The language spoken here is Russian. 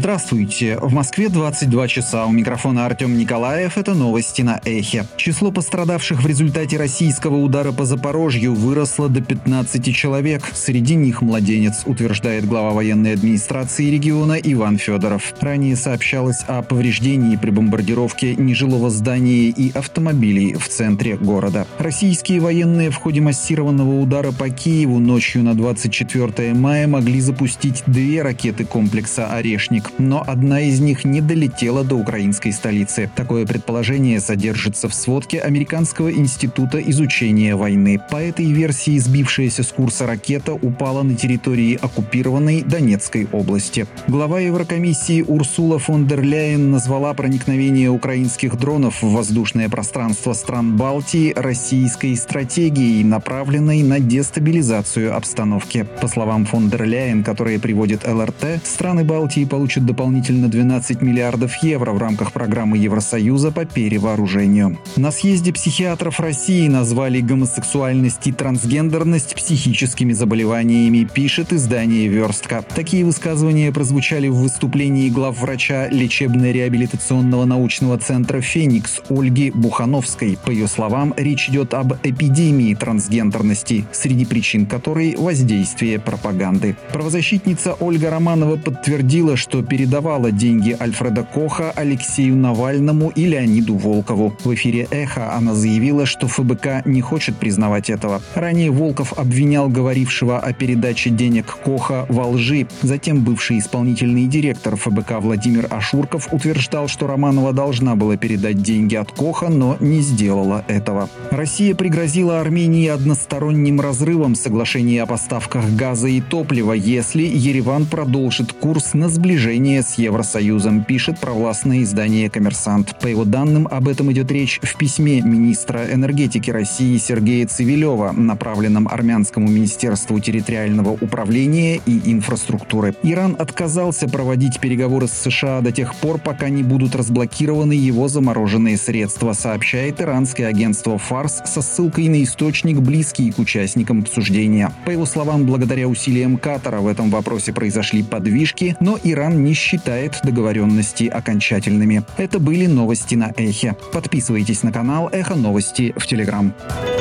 Здравствуйте. В Москве 22 часа. У микрофона Артем Николаев. Это новости на Эхе. Число пострадавших в результате российского удара по Запорожью выросло до 15 человек. Среди них младенец, утверждает глава военной администрации региона Иван Федоров. Ранее сообщалось о повреждении при бомбардировке нежилого здания и автомобилей в центре города. Российские военные в ходе массированного удара по Киеву ночью на 24 мая могли запустить 2 ракеты комплекса «Орешник», но одна из них не долетела до украинской столицы. Такое предположение содержится в сводке Американского института изучения войны. По этой версии сбившаяся с курса ракета упала на территории оккупированной Донецкой области. Глава Еврокомиссии Урсула фон дер Ляйен назвала проникновение украинских дронов в воздушное пространство стран Балтии российской стратегией, направленной на дестабилизацию обстановки. По словам фон дер Ляйен, которые приводит ЛРТ, страны Балтии получат дополнительно 12 миллиардов евро в рамках программы Евросоюза по перевооружению. На съезде психиатров России назвали гомосексуальность и трансгендерность психическими заболеваниями, пишет издание «Верстка». Такие высказывания прозвучали в выступлении главврача лечебно-реабилитационного научного центра «Феникс» Ольги Бухановской. По ее словам, речь идет об эпидемии трансгендерности, среди причин которой воздействие пропаганды. Правозащитница Ольга Романова подтвердила, что передавала деньги Альфреда Коха Алексею Навальному и Леониду Волкову. В эфире «Эхо» она заявила, что ФБК не хочет признавать этого. Ранее Волков обвинял говорившего о передаче денег Коха во лжи. Затем бывший исполнительный директор ФБК Владимир Ашурков утверждал, что Романова должна была передать деньги от Коха, но не сделала этого. Россия пригрозила Армении односторонним разрывом соглашения о поставках газа и топлива, если Ереван продолжит курс на сближение с Евросоюзом, пишет провластное издание «Коммерсант». По его данным, об этом идет речь в письме министра энергетики России Сергея Цивилева, направленном Армянскому министерству территориального управления и инфраструктуры. Иран отказался проводить переговоры с США до тех пор, пока не будут разблокированы его замороженные средства, сообщает иранское агентство «Фарс» со ссылкой на источник, близкий к участникам обсуждения. По его словам, благодаря усилиям Катара в этом вопросе произошли подвижки, но Иран не считает договоренности окончательными. Это были новости на Эхе. Подписывайтесь на канал Эхо Новости в Телеграм.